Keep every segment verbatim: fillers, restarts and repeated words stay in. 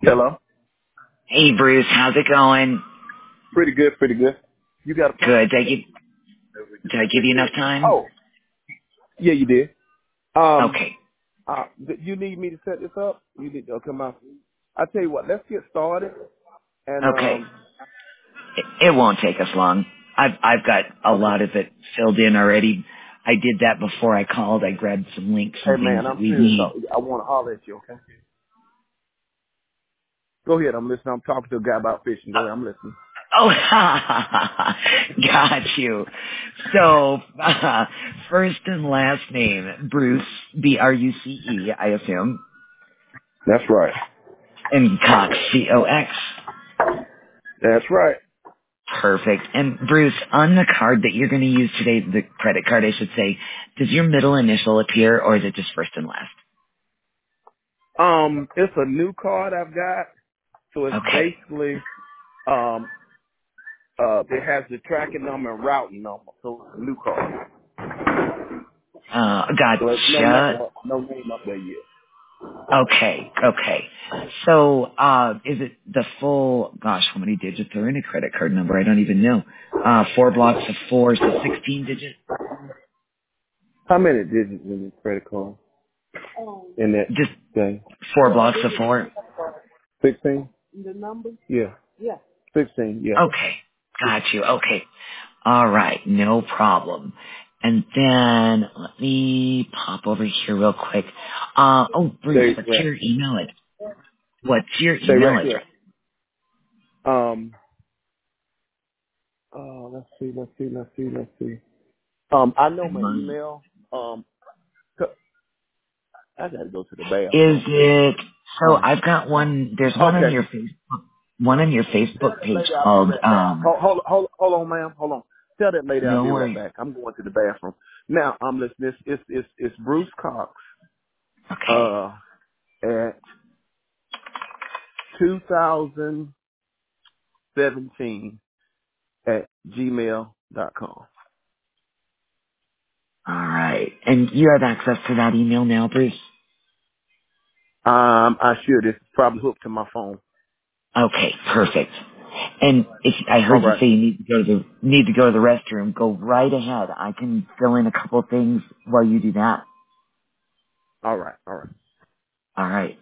Hello. Hey Bruce, how's it going? Pretty good, pretty good. You got a phone? Good. Did I give, did I give you enough time? Oh, yeah, you did. Um, Okay. uh, th- you need me to set this up? You need to come out. I tell you what, let's get started. And Okay. um, It, it won't take us long. I've I've got a okay. lot of it filled in already. I did that before I called. I grabbed some links Hey and things man, that I'm we serious. need. Though. I want to holler at you. Okay. Go ahead. I'm listening. I'm talking to a guy about fishing. Go ahead. I'm listening. Oh, got you. So, uh, first and last name, Bruce, B R U C E, I assume, That's right. and Cox, C O X. That's right. Perfect. And Bruce, on the card that you're going to use today, the credit card, I should say, does your middle initial appear, or is it just first and last? Um, it's a new card I've got, so it's Okay. basically um, uh, it has the tracking number and routing number, so it's a new card. Uh, So it's no name, gotcha. up- no name up there yet. Okay. Okay. So, uh, is it the full, gosh, how many digits are in a credit card number? I don't even know. Uh, four blocks of four, so sixteen digits? How many digits in the credit card? In that Just thing? four blocks of four? Sixteen? Yeah. Sixteen, yeah. Okay. Got you. Okay. All right, no problem. And then let me pop over here real quick. Uh, oh, Bruce, Stay what's right. your email address? What's your Stay email right here. address? Um. Oh, let's see. Let's see. Let's see. Let's see. Um, I know my Mine. email. Um, c- I gotta go to the Is bathroom. it? So Um. I've got one. There's one on Okay. your face, one on your Tell Facebook that page lady I'll be called. right back. Um, Hold, hold, hold, hold on, ma'am. Hold on. Tell that lady I'll no be right worries. back. I'm going to the bathroom. Now, I'm listening. It's it's it's, it's Bruce Cox. Okay. Uh, at two thousand seventeen at gmail dot com. All right. And you have access to that email now, Bruce? Um, I should. It's probably hooked to my phone. Okay, perfect. And if I All heard you right. say you need to go to the need to go to the restroom, go right ahead. I can fill in a couple things while you do that. All right. All right. All right.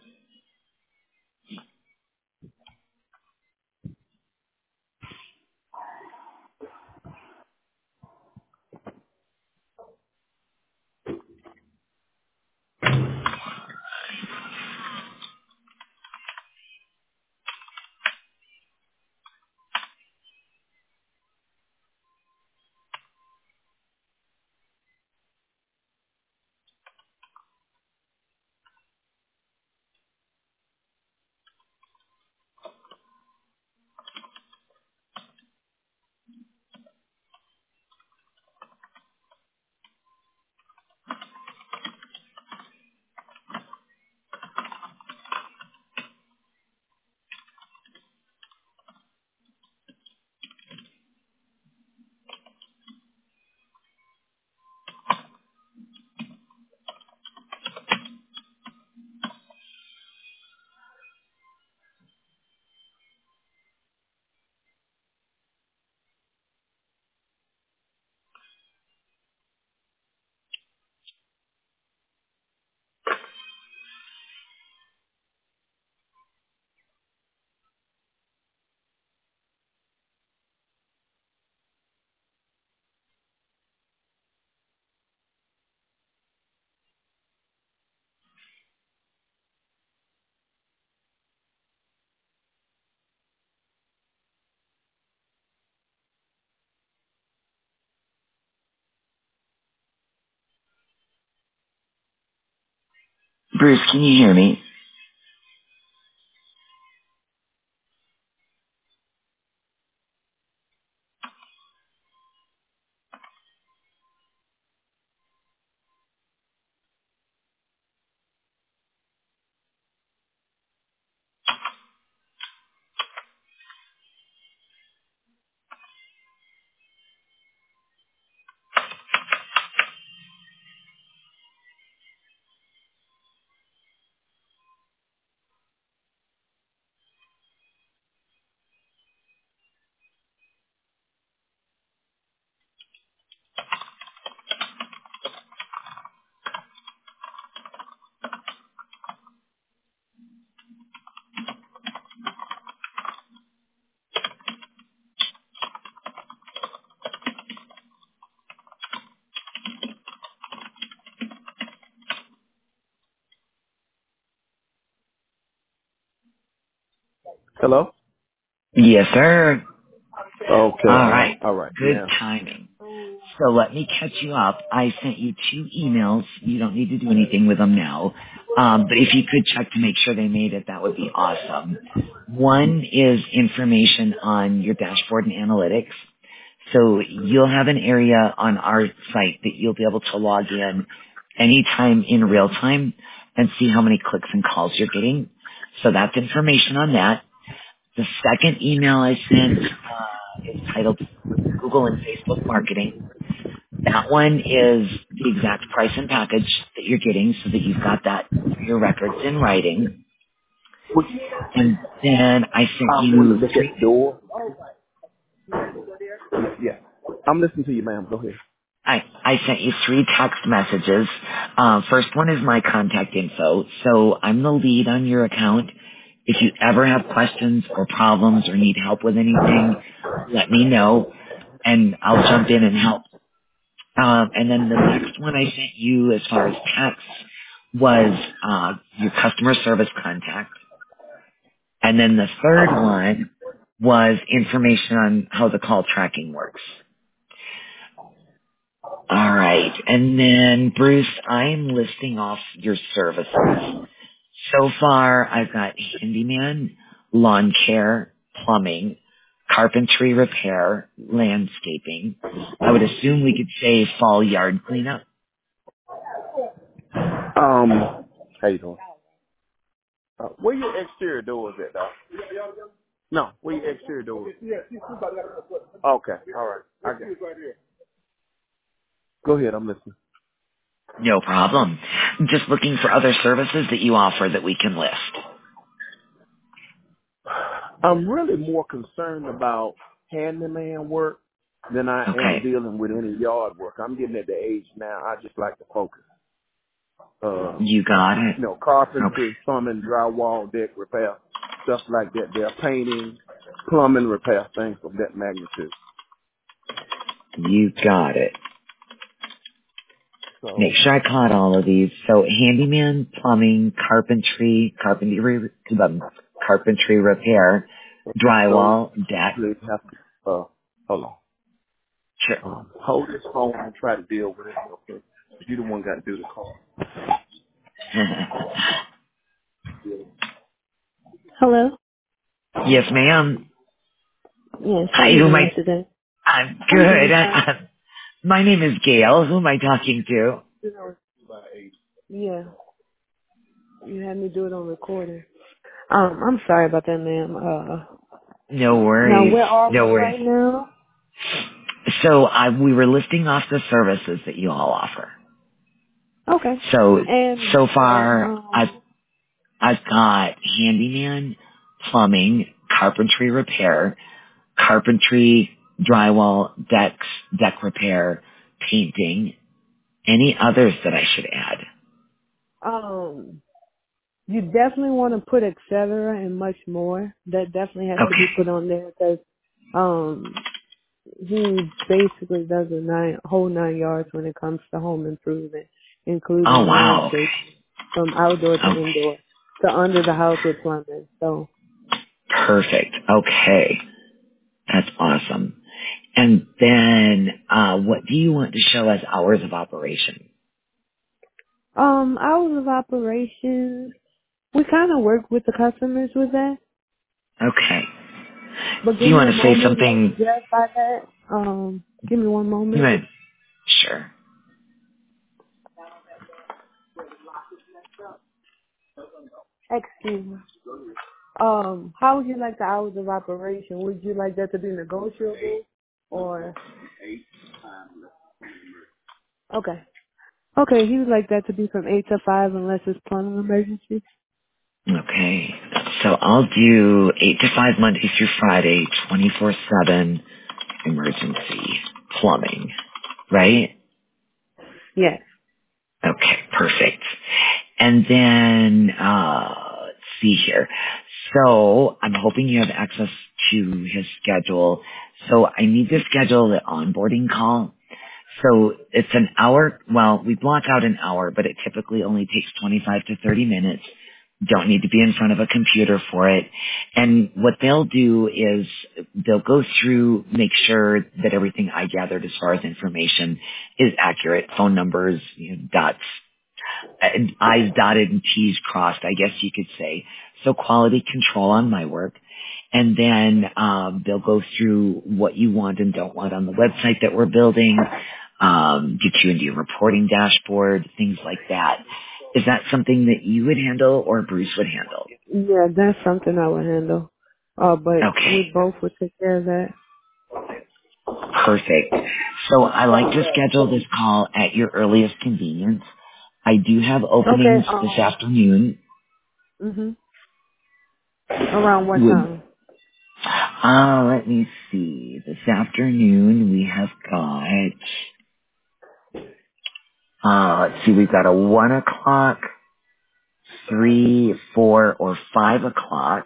Bruce, can you hear me? Hello? Yes, sir. Okay, All all right, right. all right, Good now. timing. So let me catch you up. I sent you two emails. You don't need to do anything with them now. Um, but if you could check to make sure they made it, that would be awesome. One is information on your dashboard and analytics. So you'll have an area on our site that you'll be able to log in anytime in real time and see how many clicks and calls you're getting. So that's information on that. The second email I sent uh, is titled Google and Facebook Marketing. That one is the exact price and package that you're getting so that you've got that for your records in writing. Would- And then I sent I want to you look three at the door. Yeah. I'm listening to you, ma'am. Go ahead. I, I sent you three text messages. Uh, first one is my contact info. So I'm the lead on your account. If you ever have questions or problems or need help with anything, let me know and I'll jump in and help. Um, and then the next one I sent you as far as text was uh, your customer service contact. And then the third one was information on how the call tracking works. All right. And then, Bruce, I am listing off your services. So far, I've got handyman, lawn care, plumbing, carpentry repair, landscaping. I would assume we could say fall yard cleanup. Um, how you doing? Uh, where your exterior doors at, dog? No, where your exterior doors? Okay, all right. I got it. Go ahead, I'm listening. No problem. Just looking for other services that you offer that we can list. I'm really more concerned about handyman work than I am Okay. dealing with any yard work. I'm getting at the age now. I just like to focus. Uh, You got it. you know, Okay. carpentry, plumbing, drywall, deck repair, stuff like that. They're painting, plumbing repair, things of that magnitude. You got it. Make So, sure I caught all of these. So handyman, plumbing, carpentry, carpentry, um, carpentry repair, so drywall, deck. you have to, uh, hold on. Sure. Um, hold this phone and try to deal with it. Okay. You the one got to do the call. Hello. Yes, ma'am. Yes. How Hi, you who am doing I? today? I'm I'm good. doing I, fine. I, my name is Gail. Who am I talking to? Yeah. You had me do it on recorder. Um, I'm sorry about that, ma'am. Uh, No now worries. where are we No worries. right now? So I, we were listing off the services that you all offer. Okay. So, And so the far, I've, um, I've got handyman, plumbing, carpentry repair, carpentry, drywall, decks, deck repair, painting. Any others that I should add? um, you definitely want to put et cetera and much more. That definitely has to be Okay. put on there because um, he basically does a nine whole nine yards when it comes to home improvement, Oh, including wow. Okay. landscape from outdoor to Okay. indoor to under the house with plumbing. So, Perfect. Okay. That's awesome. And then, uh, what do you want to show as hours of operation? um, hours of operations. We kind of work with the customers with that, Okay. but Do give you me a want to say moment. Let me something? verify that. Um, give me one You moment. want, sure. Excuse me. Um, how would you like the hours of operation? Would you like that to be negotiable or okay? Okay, he would like that to be from eight to five unless it's plumbing emergency. Okay. So I'll do eight to five Monday through Friday, twenty-four seven emergency plumbing, right? Yes. Okay, perfect. And then, uh, let's see here. So I'm hoping you have access to his schedule. So I need to schedule the onboarding call. So it's an hour. Well, we block out an hour, but it typically only takes twenty-five to thirty minutes. Don't need to be in front of a computer for it. And what they'll do is they'll go through, make sure that everything I gathered as far as information is accurate. Phone numbers, you know, dots, and I's dotted and T's crossed, I guess you could say. So quality control on my work. And then um, they'll go through what you want and don't want on the website that we're building, um, get you into your reporting dashboard, things like that. Is that something that you would handle or Bruce would handle? Yeah, that's something I would handle. Uh, but Okay, we both would take care of that. perfect. So I like to schedule this call at your earliest convenience. I do have Okay. openings this Um. afternoon. Mhm. Around what Would time? uh, let me see. This afternoon we have got. Uh, let's see. We've got a one o'clock, three, four, or five o'clock.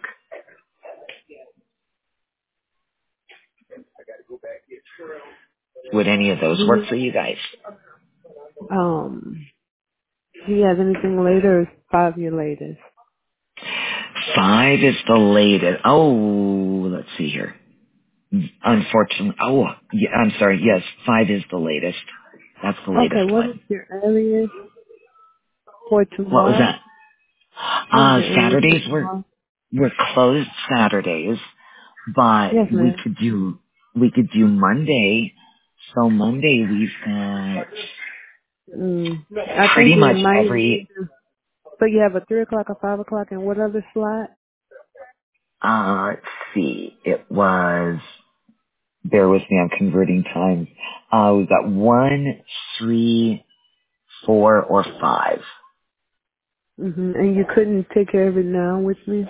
Would any of those Do work you for you guys? um? Do you have anything later? Or is five your latest? Five is the latest. Oh, let's see here. Unfortunately, oh, yeah, I'm sorry. Yes, five is the latest. That's the Okay. latest What is one. your earliest for What was tomorrow? that? What is Uh, your earliest for Saturdays we're tomorrow? we're closed Saturdays, but Yes, we ma'am. could do we could do Monday. So Monday we've got Mm. I think pretty we much might need every. to. So you have a three o'clock, a five o'clock, and what other slot? Uh, let's see. It was. Bear with me. I'm converting times. Uh, we've got one, three, four, or five. Mhm. And you couldn't take care of it now with me,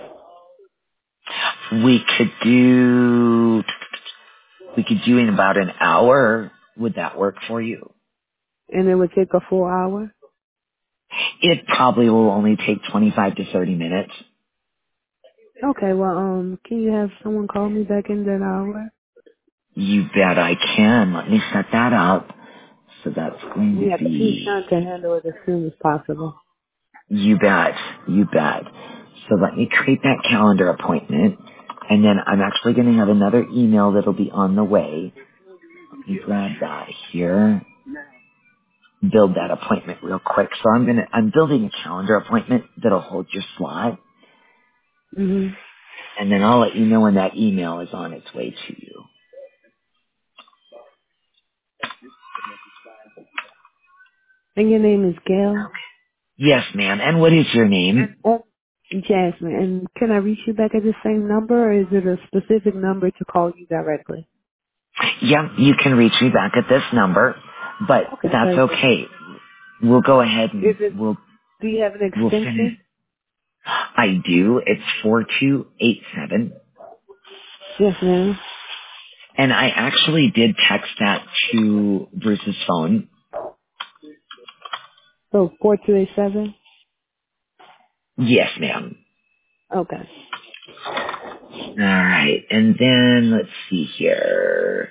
We could do. We could do in about an hour. Would that work for you? and it would take a full hour. It probably will only take twenty-five to thirty minutes. Okay. Well, um, can you have someone call me back in that hour? You bet I can. Let me set that up. So that's going to Yeah, 'cause he's be, trying to handle it as soon as possible. you bet, you bet. So let me create that calendar appointment. And then I'm actually going to have another email that'll be on the way. Let me grab that here. Build that appointment real quick. So I'm going to, I'm building a calendar appointment that'll hold your slot. Mhm. And then I'll let you know when that email is on its way to you. And your name is Gail. Yes, ma'am. And what is your And name? oh, Jasmine. And can I reach you back at the same number, or is it a specific number to call you directly? Yeah, you can reach me back at this number, but Okay, that's perfect. okay. We'll go ahead Is and it? we'll Do you have an we'll finish. extension? I do. It's four two eight seven, Yes, ma'am. and I actually did text that to Bruce's phone. So four two eight seven. Yes, ma'am. Okay. All right, and then let's see here.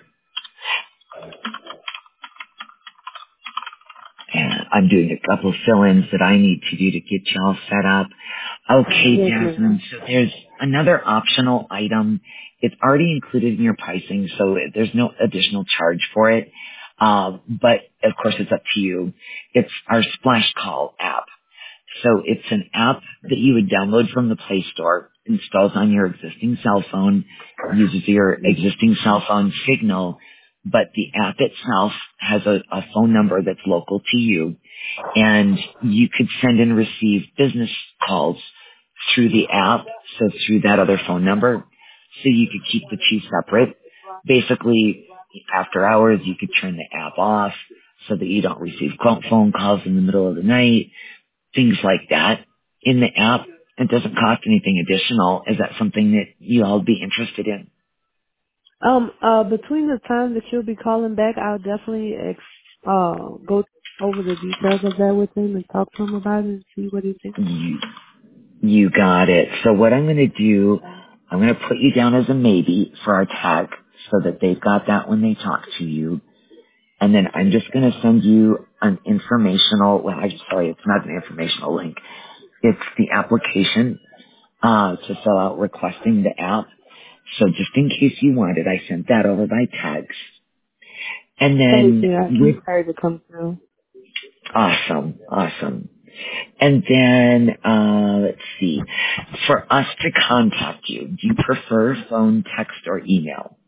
And I'm doing a couple fill-ins that I need to do to get y'all set up. Okay, Yes, Jasmine, ma'am. so there's another optional item. It's already included in your pricing, so there's no additional charge for it. Um, but of course, it's up to you. It's our Splash Call app. So it's an app that you would download from the Play Store, installs on your existing cell phone, uses your Mhm. existing cell phone signal, but the app itself has a, a phone number that's local to you, and you could send and receive business calls through the app, so through that other phone number, so you could keep the two separate. Basically, after hours, you could turn the app off so that you don't receive phone calls in the middle of the night, things like that in the app. It doesn't cost anything additional. Is that something that you all be interested in? Um. Uh. Between the time that you'll be calling back, I'll definitely ex- uh go over the details of that with him and talk to him about it and see what he thinks. You, you got it. So what I'm going to do, I'm going to put you down as a maybe for our tech so that they've got that when they talk to you. And then I'm just going to send you an informational, well, I'm sorry, it's not an informational link. It's the application uh, to fill out requesting the app. So just in case you want it, I sent that over by text. And Thank then you. I with heard it come through. awesome, awesome. And then uh, let's see. For us to contact you, do you prefer phone, text, or email?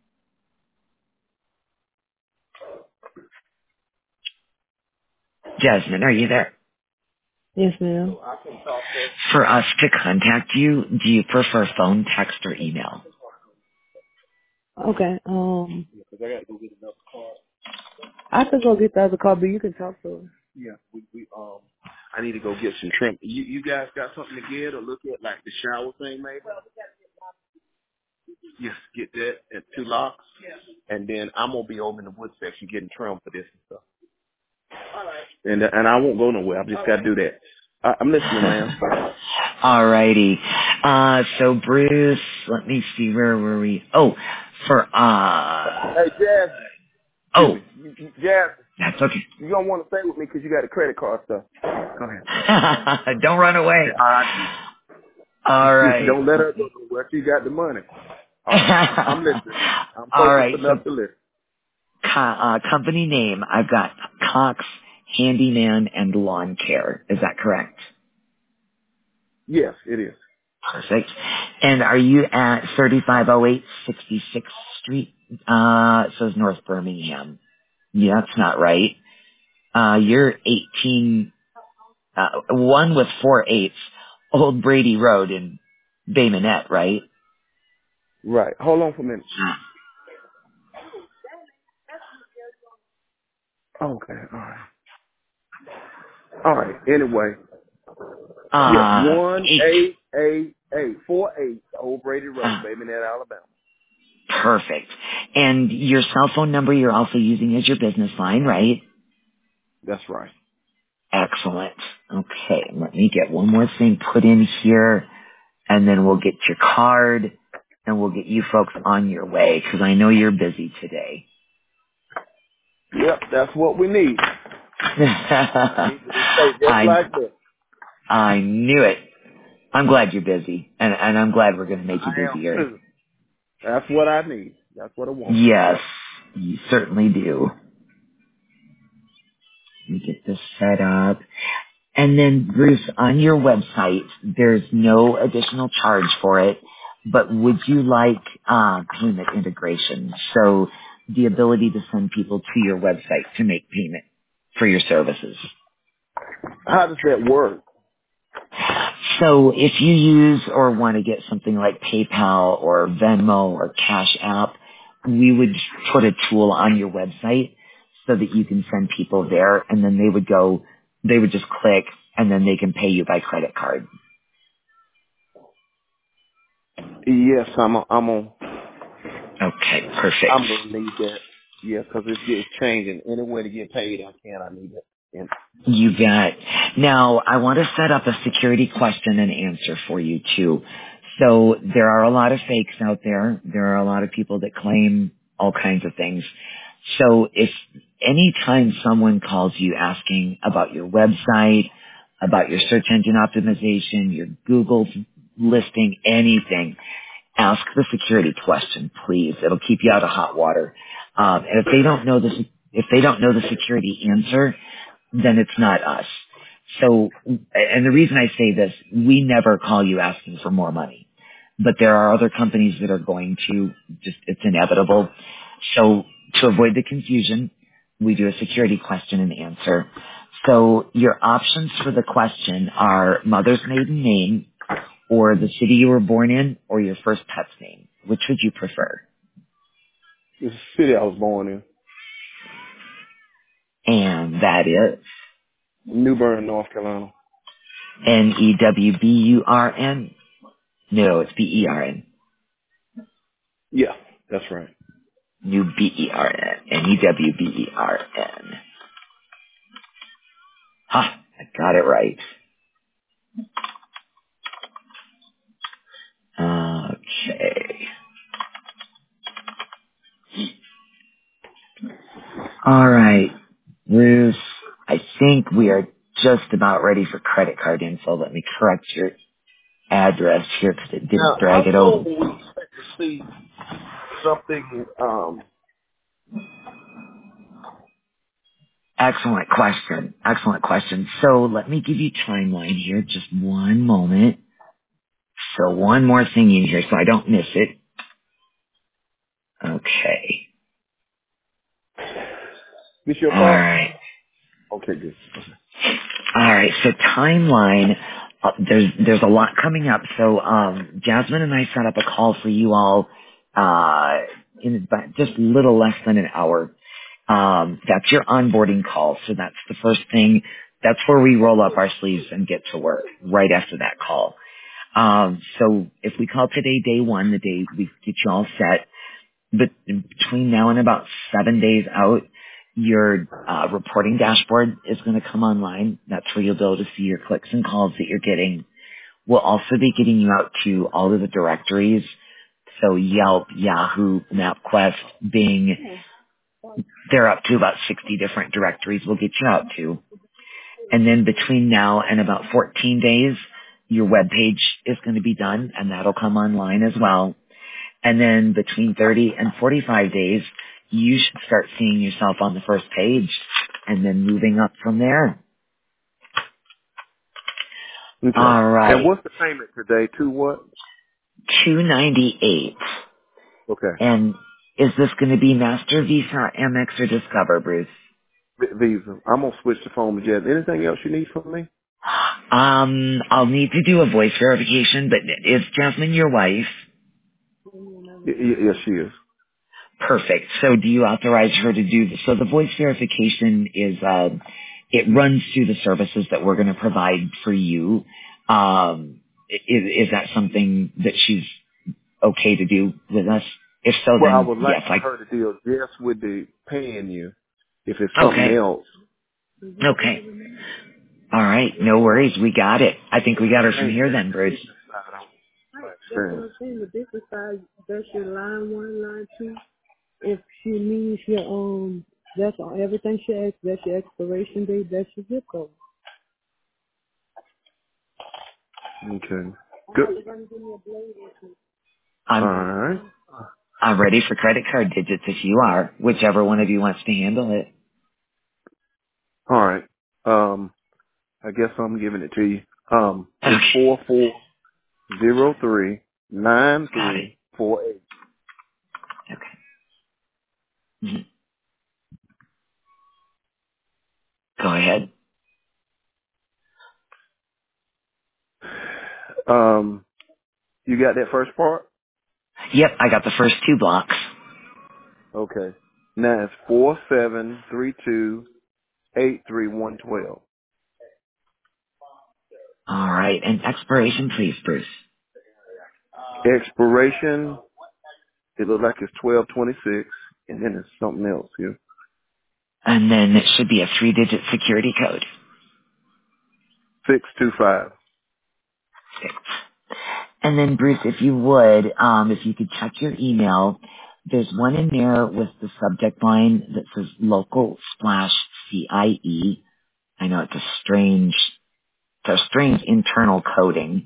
Jasmine, are you there? Yes, ma'am. For us to contact you, do you prefer phone, text, or email? Okay. Um, I could go get the other car, but you can talk to her. Yeah, we we um. I need to go get some trim. You you guys got something to get or look at, like the shower thing, maybe? Yes, get that at two locks, and then I'm gonna be over in the wood section getting trim for this and stuff. And and I won't go nowhere. I just got to do that. I, I'm listening, ma'am. Alrighty. Uh, so Bruce, let me see, where were we? Oh, for, uh, Hey, Jazz. Excuse oh, me, you, you, Jazz. that's okay. You don't want to stay with me because you got a credit card stuff. Go ahead. Don't run away. All right. Alright. Don't let her go nowhere. She got the money. All right. I'm listening. I'm focused Alright, so, enough to listen. co- uh, company name, I've got Cox Handyman and Lawn Care. Is that correct? Yes, it is. Perfect. And are you at thirty-five oh eight sixty-sixth Street? Uh, it says North Birmingham. Yeah, that's not right. Uh, you're eighteen, uh, one with four eighths, Old Brady Road in Bay Minette, right? Right. Hold on for a minute. Okay. All right. All right. Anyway. Yes. Uh, One eight, eight eight eight four eight Old Brady Road, uh, Baby Net, Alabama. perfect. And your cell phone number you're also using as your business line, right? That's right. Excellent. Okay, let me get one more thing put in here, and then we'll get your card, and we'll get you folks on your way, because I know you're busy today. Yep. That's what we need. I need to stay just I like that. I knew it. I'm glad you're busy, and and I'm glad we're going to make you I am busier. too. That's what I need. That's what I want. Yes, you certainly do. Let me get this set up. And then, Bruce, on your website, there's no additional charge for it, but would you like uh, payment integration? So the ability to send people to your website to make payment for your services. How does that work? So if you use or want to get something like PayPal or Venmo or Cash App, we would put a tool on your website so that you can send people there, and then they would go, they would just click, and then they can pay you by credit card. Yes, I'm. A, I'm on. Okay, perfect. I'm gonna need that. Yeah, because it's, it's changing. Any way to get paid, I can. I need it. And You bet. Now, I want to set up a security question and answer for you too. So there are a lot of fakes out there. There are a lot of people that claim all kinds of things. So if anytime someone calls you asking about your website, about your search engine optimization, your Google listing, anything, ask the security question, please. It'll keep you out of hot water. Um, and if they don't know the if they don't know the security answer, then it's not us. So, and the reason I say this, we never call you asking for more money, but there are other companies that are going to, just, it's inevitable. So to avoid the confusion, we do a security question and answer. So your options for the question are mother's maiden name, or the city you were born in, or your first pet's name. Which would you prefer? it's the city I was born in, And that is New Bern, North Carolina. N E W B U R N. No, it's B E R N. Yeah, that's right. New B E R N. N E W B E R N. Ha! I got it right. Okay. All right. Bruce, I think we are just about ready for credit card info. Let me correct your address here because it didn't Now, drag how it over. soon will we expect to see something? Um, Excellent question. Excellent question. So let me give you timeline here. Just one moment. So one more thing in here so I don't miss it. Okay. this your All call? right. Okay, good. All right. So timeline. Uh, there's there's a lot coming up. So um, Jasmine and I set up a call for you all uh, in about just a little less than an hour. Um, that's your onboarding call. So that's the first thing. That's where we roll up our sleeves and get to work right after that call. Um, so if we call today day one, the day we get you all set, but between now and about seven days out, your uh, reporting dashboard is going to come online. That's where you'll be able to see your clicks and calls that you're getting. We'll also be getting you out to all of the directories. So Yelp, Yahoo, MapQuest, Bing, they're up to about sixty different directories we'll get you out to. And then between now and about fourteen days, your web page is going to be done and that'll come online as well. And then between thirty and forty-five days, you should start seeing yourself on the first page and then moving up from there. Okay. All And right. what's the payment today? To what? two ninety-eight. Okay. And is this going to be Master, Visa, Amex, or Discover, Bruce? V- Visa. I'm gonna switch the phone to Jazz. Anything else you need from me? Um, I'll need to do a voice verification, but is Jasmine your wife? Y- y- yes, she is. Perfect. So do you authorize her to do this? So the voice verification is, uh, it runs through the services that we're going to provide for you. Um, is, is that something that she's okay to do with us? If so, Well, I then would yes, like for I, her to deal just with the paying you. If it's something okay. else, Okay. All right. No worries. We got it. I think we got her from ain't here that then, the Bruce. business side? I want That's what experience. I'm saying. The business side, that's your line one, line two. If she needs your um, that's all. Everything she asks. That's your expiration date. That's your zip code. Okay. Good. All I'm, right. I'm ready for credit card digits if you are, whichever one of you wants to handle it. All right. Um, I guess I'm giving it to you. Um, it's Okay. four four zero three nine Got it. three four eight. Okay. Mhm. Go ahead. Um, you got that first part? Yep, I got the first two blocks. Okay. Now it's four seven three two eight three one twelve. All right, and expiration, please, Bruce. Expiration, it looks like it's twelve twenty six, and then it's something else here. And then it should be a three-digit security code. Six two five. Six. And then, Bruce, if you would, um, if you could check your email, there's one in there with the subject line that says local splash C I E. I know it's a strange, it's a strange internal coding.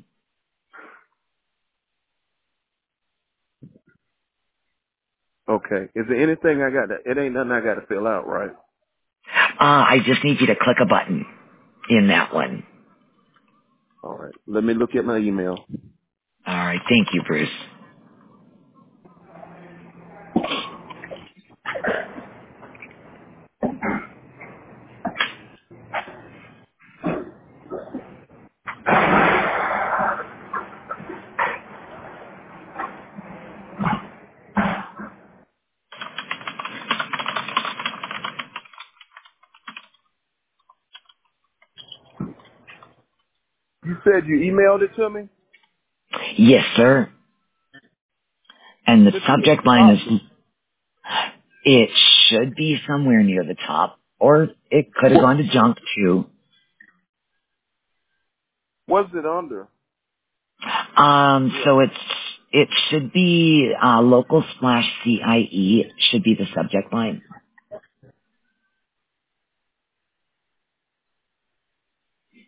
Okay. Is there anything I got to? It ain't nothing I got to fill out, right? Uh, I just need you to click a button in that one. All right. Let me look at my email. All right, thank you, Bruce. You said you emailed it to me. Yes, sir. And the Should be at the subject line top. is, it should be somewhere near the top, or it could have What? gone to junk too. What's it under? Um, Yeah. so it's, it should be, uh, local splash C I E should be the subject line.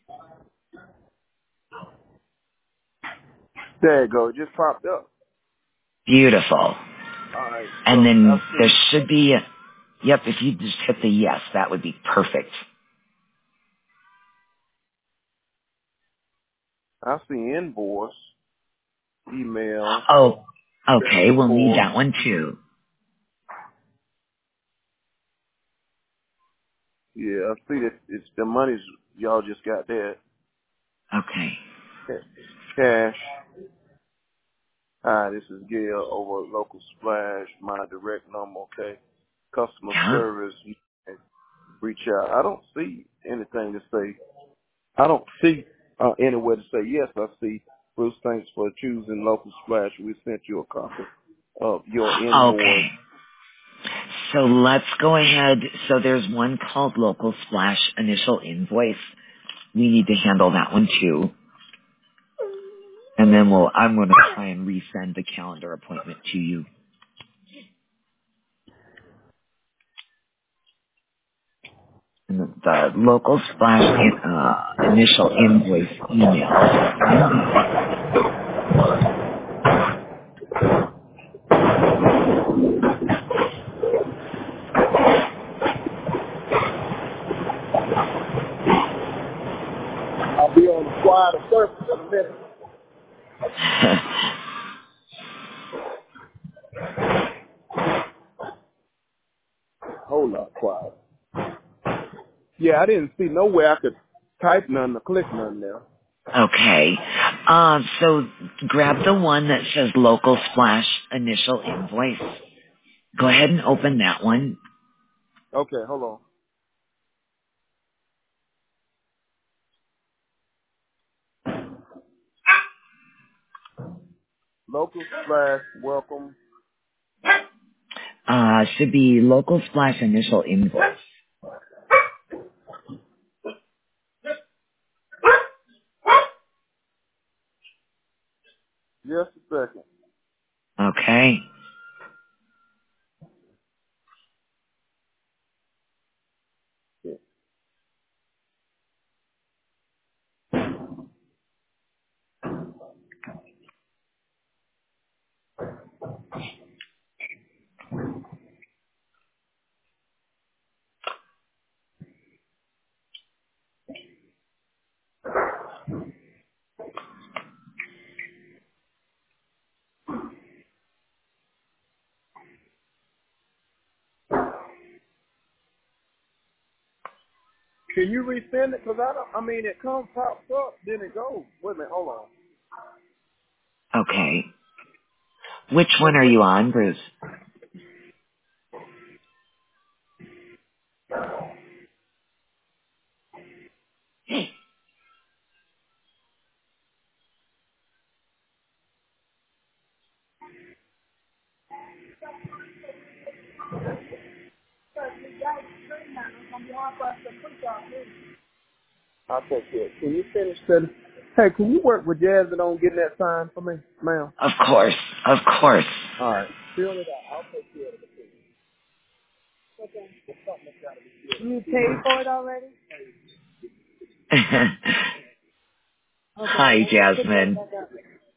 There you go. It just popped up. Beautiful. All right. And So I then there see. should be, a, yep, if you just hit the yes, that would be perfect. I see invoice, email, Oh, okay, we'll need report. that one too. Yeah, I see that it's the money's y'all just got that. Okay. Cash. Hi, this is Gail over at Local Splash. My direct number, okay. Customer Yeah. service. You can reach out. I don't see anything to say. I don't see uh, anywhere to say yes. I see Bruce, thanks for choosing Local Splash. We sent you a copy of your invoice. Okay. So let's go ahead. So there's one called Local Splash Initial Invoice. We need to handle that one too. And then we'll, I'm going to try and resend the calendar appointment to you. And the, the Local Splash in, uh, Initial Invoice email. I'll be on the quiet surface in a minute. Hold up, quiet. Yeah, I didn't see nowhere I could type none or click none there. Okay. Uh, so grab the one that says Local Splash Initial Invoice. Go ahead and open that one. Okay, hold on. Local Splash, welcome. Uh, should be Local Splash Initial Invoice. Just a second. Okay. Yeah. Can you resend it? Because I don't, I mean, it comes, pops up, then it goes. Wait a minute, hold on. Okay. Which one Wait, are wait. you on, Bruce? I'll take care. Can you finish that? Hey, can you work with Jasmine on getting that signed for me, ma'am? Of course. Of course. All right. Fill it out. I'll take care of it. You paid for it already? Okay, Hi, let me put that Jasmine. back up.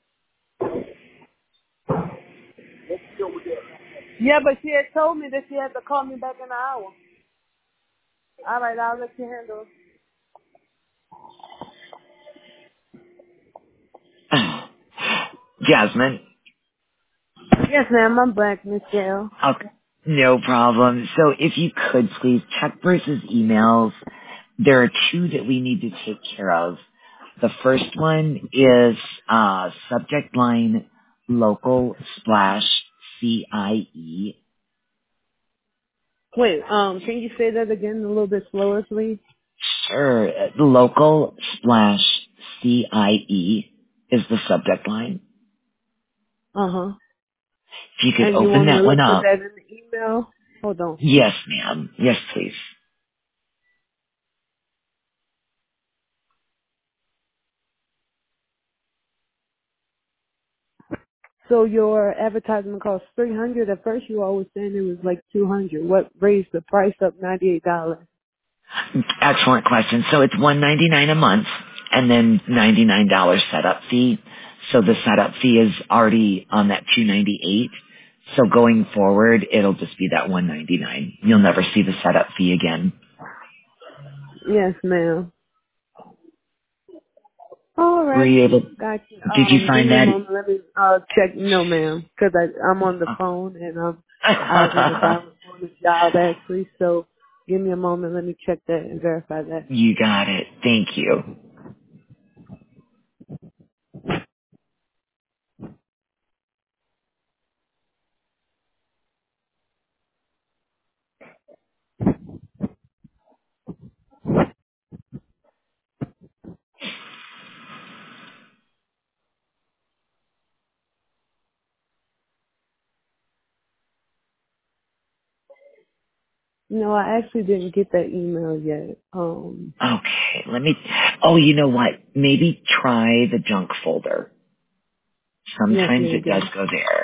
Yeah, but she had told me that she had to call me back in an hour. All right, I'll let you handle it. Jasmine. Yes, ma'am, I'm back, Miss Gail. Okay. No problem. So if you could please check Bruce's emails. There are two that we need to take care of. The first one is uh, subject line local splash C I E. Wait, um, can you say that again a little bit slower, please? Sure. uh, Local splash C I E is the subject line. Uh-huh. If you could And you open want me to that one look for up. that in the email? Hold on. Yes, ma'am. Yes, please. So your advertisement cost three hundred. At first, you always saying it was like two hundred. What raised the price up ninety eight dollars? Excellent question. So it's one ninety-nine a month and then ninety-nine dollars setup fee. So the setup fee is already on that two ninety-eight. So going forward, it'll just be that one ninety-nine. You'll never see the setup fee again. Yes, ma'am. All Were right. you able, Got you. did you Um, give find me a that? moment. Let me uh check. No, ma'am, because I'm on the phone and um I was in the Dallas Morning job actually. So give me a moment. Let me check that and verify that. You got it. Thank you. No, I actually didn't get that email yet. Um, Okay, let me, oh, you know what? Maybe try the junk folder. yes, Sometimes it does maybe. go there.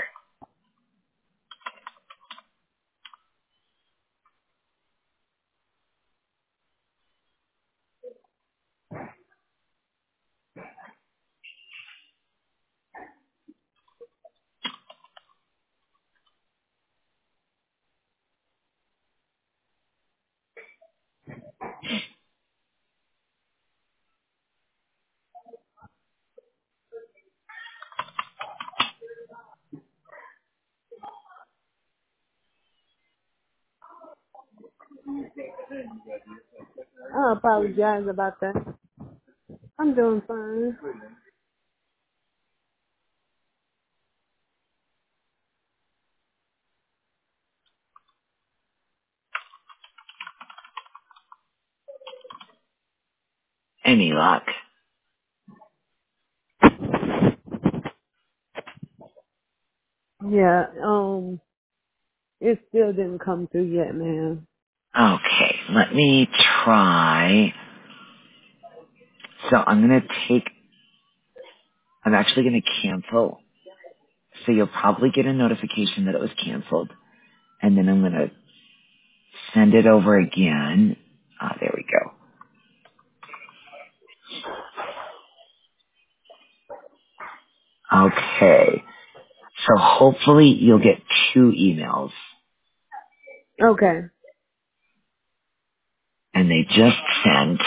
I apologize about that. I'm doing fine. Any luck? Yeah. Um, it still didn't come through yet, man. Okay, let me try. So I'm going to take, I'm actually going to cancel. So you'll probably get a notification that it was canceled. And then I'm going to send it over again. Ah, there we go. Okay. So hopefully you'll get two emails. Okay. And they just sent.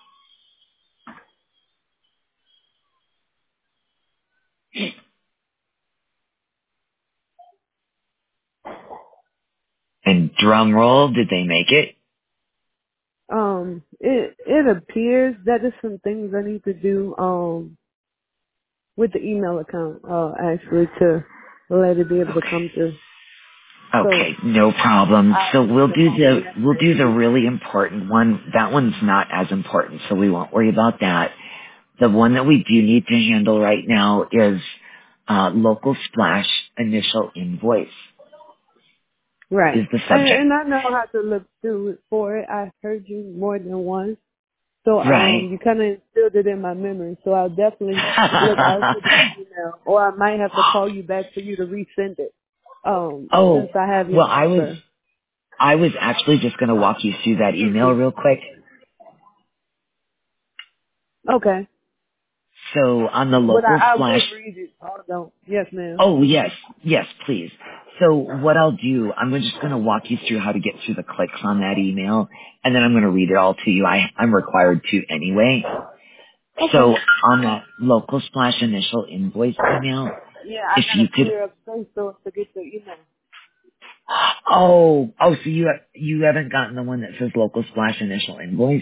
And drum roll, did they make it? Um, it it appears that there's some things I need to do um with the email account uh actually to let it be able to Okay. come through. Okay, So no problem. I'll So give we'll it a do moment. the Yes, we'll ma'am. do the really important one. That one's not as important, so we won't worry about that. The one that we do need to handle right now is uh, local splash initial invoice is Right. the And, subject. and I know how to look through it for it. I've heard you more than once. So um, Right. you kind of instilled it in my memory. So I'll definitely look out for that email, or I might have to call you back for you to resend it. Um, Oh, since I have your well, I was number. I was actually just going to walk you through that email real quick. Okay. So on the But local I, I will splash. read it. Hold on. Yes, ma'am. Oh yes, yes, please. So what I'll do, I'm just going to walk you through how to get through the clicks on that email, and then I'm going to read it all to you. I, I'm required to anyway. Okay. So on that local splash initial invoice email, Yeah, I if you gotta could, clear up space so to get the email. oh, oh, so you you haven't gotten the one that says local splash initial invoice?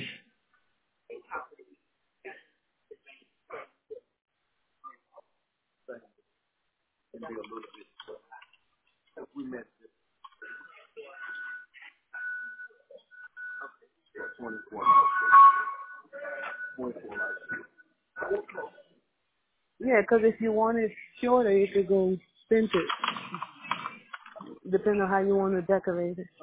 Yeah, 'cause if you want it shorter, you could go send it, depending on how you want to decorate it.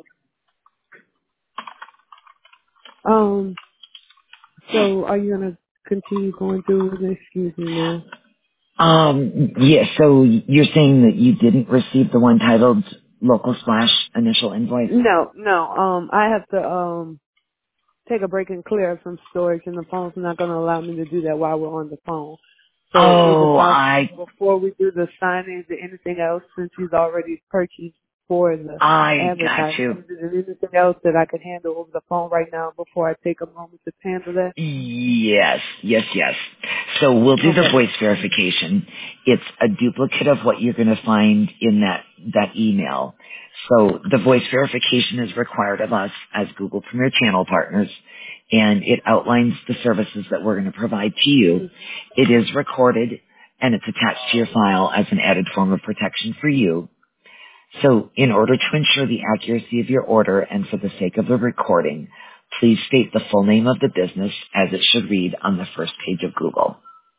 Um. So, are you gonna continue going through with it? Excuse me, ma'am. Um, yeah. So you're saying that you didn't receive the one titled local splash initial invoice? No, no. Um, I have to um take a break and clear up some storage, and the phone's not going to allow me to do that while we're on the phone. So is it Oh, I possible before we do the signing, is there anything else since you've already purchased for the I got you. advertising? Is there anything else that I could handle over the phone right now before I take a moment to handle that? Yes, yes, yes. So we'll do the Okay. voice verification. It's a duplicate of what you're going to find in that, that email. So the voice verification is required of us as Google Premier Channel partners, and it outlines the services that we're going to provide to you. It is recorded, and it's attached to your file as an added form of protection for you. So in order to ensure the accuracy of your order and for the sake of the recording, please state the full name of the business as it should read on the first page of Google.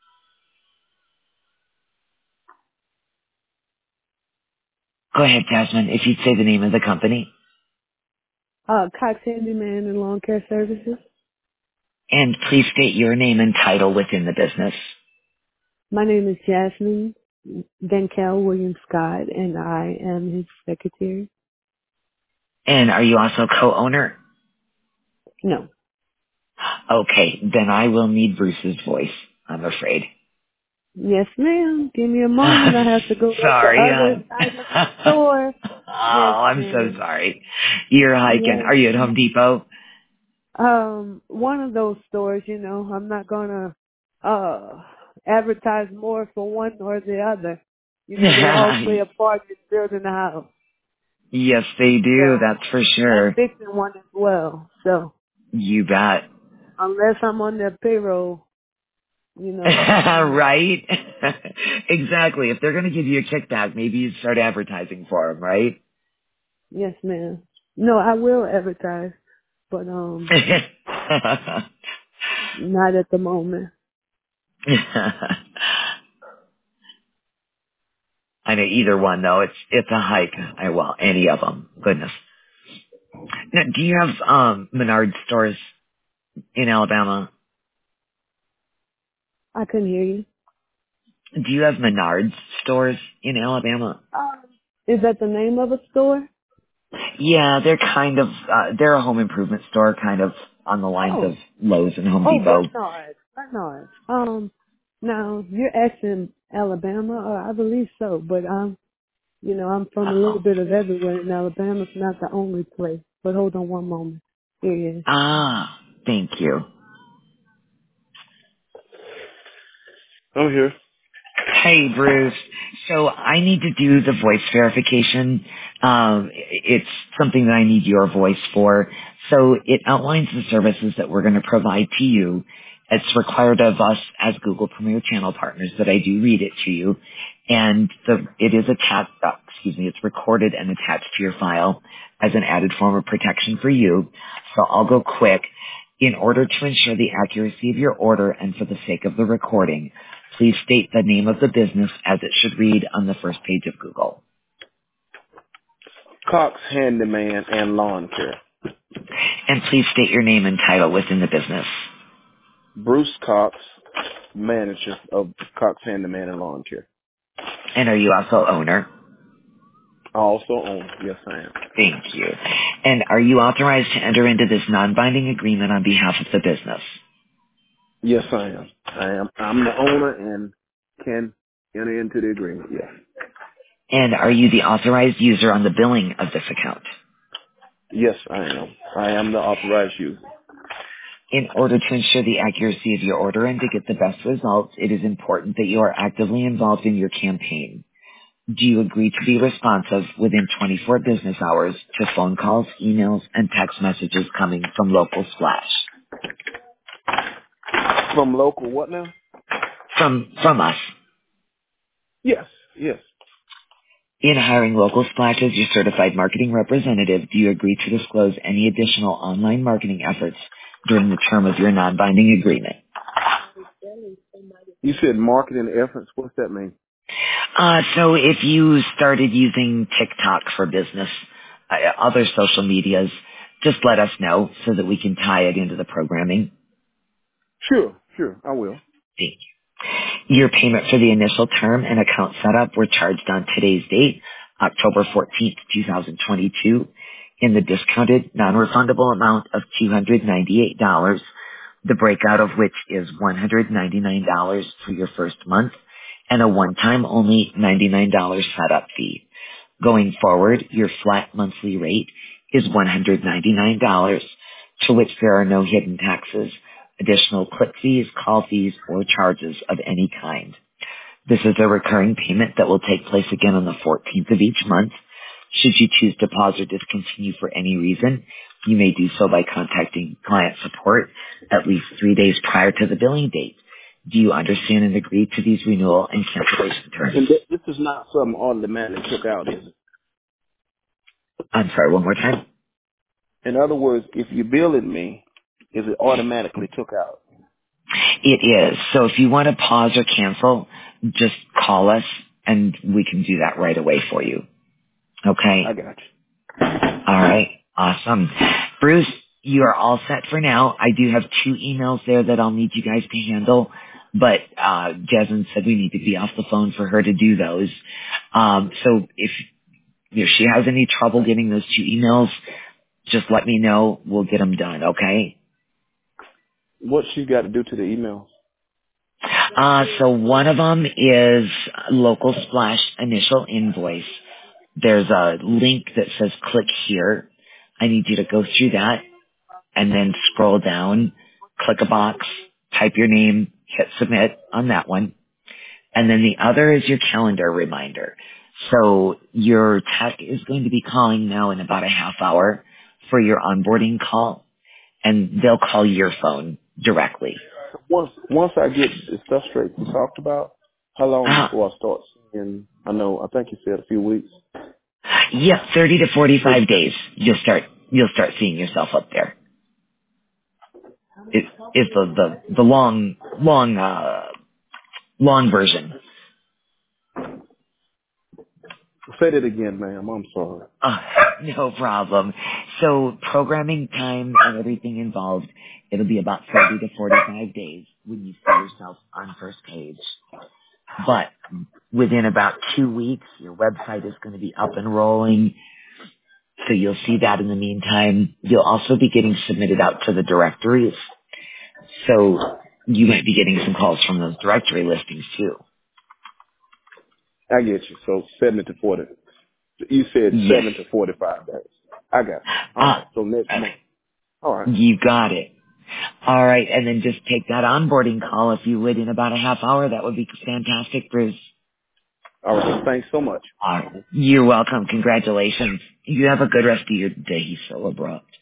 Go ahead, Jasmine, if you'd say the name of the company. Uh, Cox Handyman and Lawn Care Services. And please state your name and title within the business. My name is Jasmine Denkel William Scott, and I am his secretary. And are you also co-owner? No. Okay, then I will need Bruce's voice, I'm afraid. Yes, ma'am. Give me a moment. I have to go to the Sorry, other hon. side of the store. Oh, Yes, I'm so ma'am. sorry. You're hiking. Yes. Are you at Home Depot? Um, one of those stores, you know, I'm not gonna uh advertise more for one or the other. You know, they all play a part in building a house. Yes, they do. So That's for and sure. fixing one as well. So You bet. unless I'm on their payroll, you know. Right? Exactly. If they're going to give you a kickback, maybe you start advertising for them, right? Yes, ma'am. No, I will advertise, but um not at the moment. I know either one though. It's it's a hike. I well, any of them. Goodness. Now, do you have um Menard stores in Alabama? I couldn't hear you. Do you have Menards stores in Alabama? Um, is that the name of a store? Yeah, they're kind of uh, they're a home improvement store, kind of on the lines of Oh, Lowe's and Home oh, Depot. Bernard, Bernard. Um, now you're asking Alabama, uh, I believe so, but um, you know, I'm from a little Oh. bit of everywhere, and Alabama's not the only place. But hold on one moment. Here he is. Ah, thank you. I'm here. Hey, Bruce. So I need to do the voice verification. Um, it's something that I need your voice for. So it outlines the services that we're going to provide to you. It's required of us as Google Premier Channel partners that I do read it to you. And the, it is attached, uh, excuse me, it's recorded and attached to your file as an added form of protection for you. So I'll go quick. In order to ensure the accuracy of your order and for the sake of the recording, please state the name of the business as it should read on the first page of Google. Cox Handyman and Lawn Care. And please state your name and title within the business. Bruce Cox, manager of Cox Handyman and Lawn Care. And are you also owner? I also own. Yes, I am. Thank you. And are you authorized to enter into this non-binding agreement on behalf of the business? Yes, I am. I am. I'm the owner and can enter into the agreement. Yes. And are you the authorized user on the billing of this account? Yes, I am. I am the authorized user. In order to ensure the accuracy of your order and to get the best results, it is important that you are actively involved in your campaign. Do you agree to be responsive within twenty-four business hours to phone calls, emails, and text messages coming from Local Splash? From local what now? From, from us. Yes, yes. In hiring Local Splash as your certified marketing representative, do you agree to disclose any additional online marketing efforts during the term of your non-binding agreement? You said marketing efforts. What's that mean? Uh, so if you started using TikTok for business, uh, other social medias, just let us know so that we can tie it into the programming. Sure, sure. I will. Thank you. Your payment for the initial term and account setup were charged on today's date, October fourteenth, twenty twenty-two, in the discounted non-refundable amount of two hundred ninety-eight dollars, the breakout of which is one hundred ninety-nine dollars for your first month and a one-time only ninety-nine dollars setup fee. Going forward, your flat monthly rate is one hundred ninety-nine dollars, to which there are no hidden taxes, additional click fees, call fees, or charges of any kind. This is a recurring payment that will take place again on the fourteenth of each month. Should you choose to pause or discontinue for any reason, you may do so by contacting client support at least three days prior to the billing date. Do you understand and agree to these renewal and cancellation terms? And th- this is not something automatically took out, is it? I'm sorry, one more time. In other words, if you're billing me, is it automatically took out? It is. So if you want to pause or cancel, just call us and we can do that right away for you. Okay? I got you. All right. Awesome. Bruce, you are all set for now. I do have two emails there that I'll need you guys to handle, but uh, Jasmine said we need to be off the phone for her to do those. Um, so if, if she has any trouble getting those two emails, just let me know. We'll get them done, okay? What she got to do to the emails? Uh, so one of them is Local Splash Initial Invoice. There's a link that says click here. I need you to go through that and then scroll down, click a box, type your name, hit submit on that one. And then the other is your calendar reminder. So your tech is going to be calling now in about a half hour for your onboarding call, and they'll call your phone directly. Once once I get the stuff straight we talked about, how long Uh, before I start seeing? I know. I think you said a few weeks. yeah, thirty to forty-five days. You'll start, you'll start seeing yourself up there. It is the, the, the long, long, uh, long version. Say that again, ma'am. I'm sorry. Uh, no problem. So programming time and everything involved, it'll be about thirty to forty-five days when you see yourself on first page. But within about two weeks, your website is going to be up and rolling. So you'll see that in the meantime. You'll also be getting submitted out to the directories. So you might be getting some calls from those directory listings too. I get you. So seven to forty. You said Yes. seven to forty-five days. I got you. All Ah, right. So next uh, month. All right. you got it. All right, and then just take that onboarding call if you would in about a half hour. That would be fantastic, Bruce. All right. Thanks so much. All right. You're welcome. Congratulations. You have a good rest of your day, so abrupt.